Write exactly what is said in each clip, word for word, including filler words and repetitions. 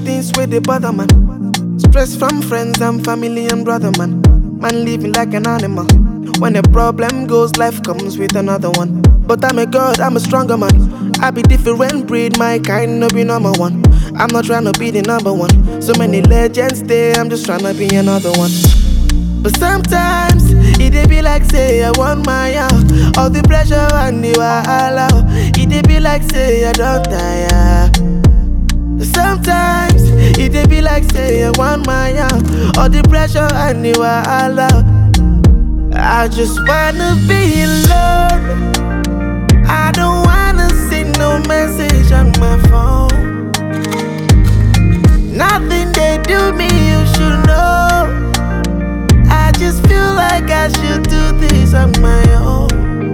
things where they bother man. Stress from friends and family and brother man. Man living like an animal. When a problem goes, life comes with another one. But I'm a god, I'm a stronger man. I be different breed, my kind no be number one. I'm not trying to be the number one. So many legends there, I'm just trying to be another one. But sometimes it dey be like say I want my out. All the pressure and the wahala. It dey be like say I don't tire. Sometimes it dey be like say I want my out. All the pressure and the wahala. I just wanna be alone. I don't wanna see no message on my phone. Nothing they do me, you should know. I just feel like I should do this on my own.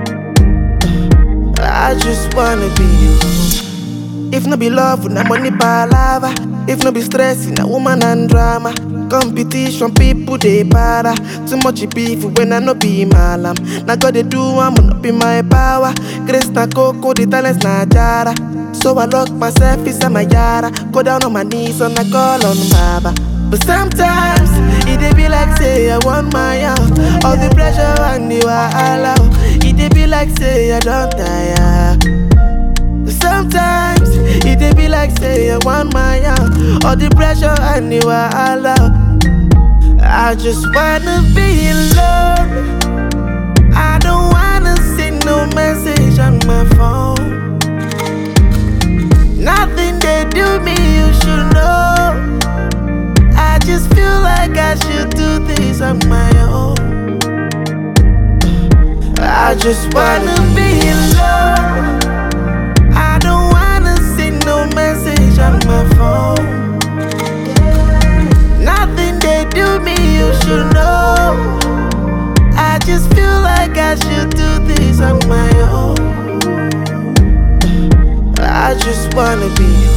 I just wanna be you. If no be love, na money palava. If no be stress, na woman and drama. Competition, people they para. Too much beef when I no be malam. Now God they do, I'm not be my power. Grace na coco, the talents na jara. So I lock myself inside my yara. Go down on my knees and I call on Baba. But sometimes it dey be like say I want my out. All the pressure and the wahala. It dey be like say I don't tire. Sometimes it dey be like say I want my out. All the pressure and the wahala. I just wanna be alone. I don't wanna see no message on my phone. Nothing they do me, you should know. I just feel like I should do this on my own. I just wanna be alone. I don't wanna see no message on my phone. Nothing they do me, you should know. I just feel like I should do this on my own. I just wanna be